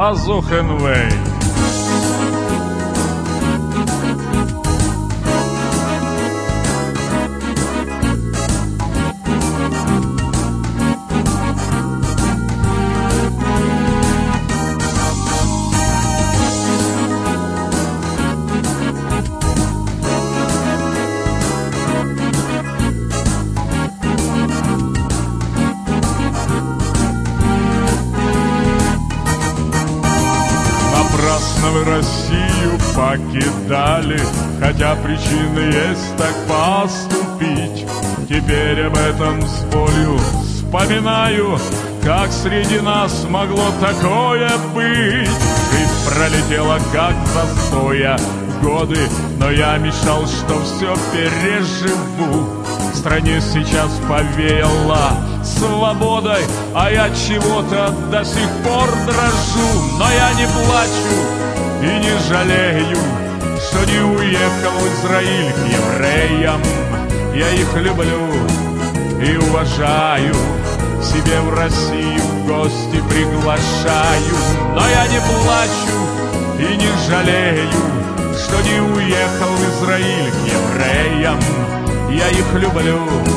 Азухенвей. Напрасно вы Россию покидали, хотя причины есть так поступить. Теперь об этом с болью вспоминаю, как среди нас могло такое быть. Жизнь пролетела как застоя годы, но я мечтал, что все переживу. В стране сейчас повеяло свободой, а я чего-то до сих пор дрожу. Но я не плачу и не жалею, что не уехал в Израиль к евреям. Я их люблю и уважаю, себе в Россию в гости приглашаю. Но я не плачу и не жалею, что не уехал в Израиль к евреям. Я их люблю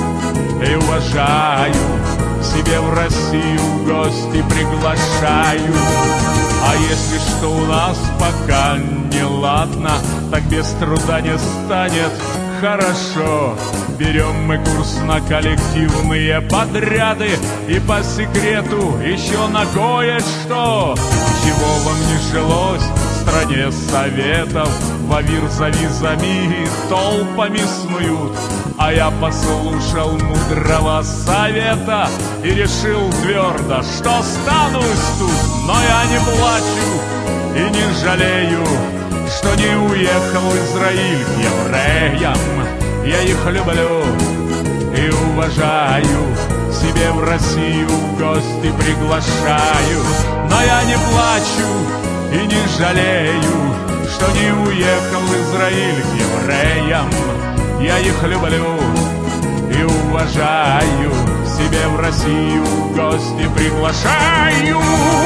и уважаю, себе в Россию в гости приглашаю. А если что у нас пока не ладно, так без труда не станет хорошо. Берем мы курс на коллективные подряды и по секрету еще на кое-что. Чего вам не жилось в стране советов? В Авир за визами толпами снуют. А я послушал мудрого совета и решил твердо, что останусь тут. Но я не плачу и не жалею, что не уехал в Израиль к евреям. Я их люблю и уважаю, себе в Россию в гости приглашаю. Но я не плачу и не жалею, что не уехал в Израиль к евреям. Я их люблю и уважаю, себе в Россию в гости приглашаю.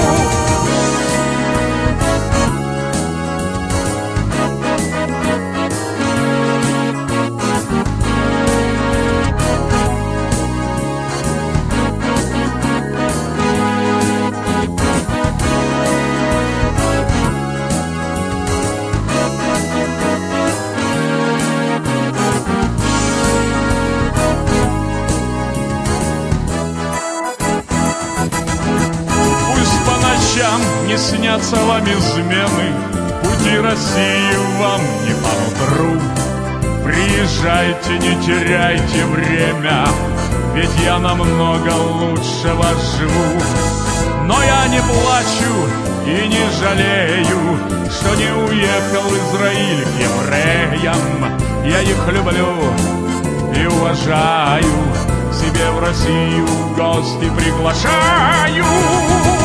Не снятся вам измены, пути России вам не по нутру. Приезжайте, не теряйте время, ведь я намного лучше вас живу. Но я не плачу и не жалею, что не уехал в Израиль к евреям. Я их люблю и уважаю, себе в Россию в гости приглашаю.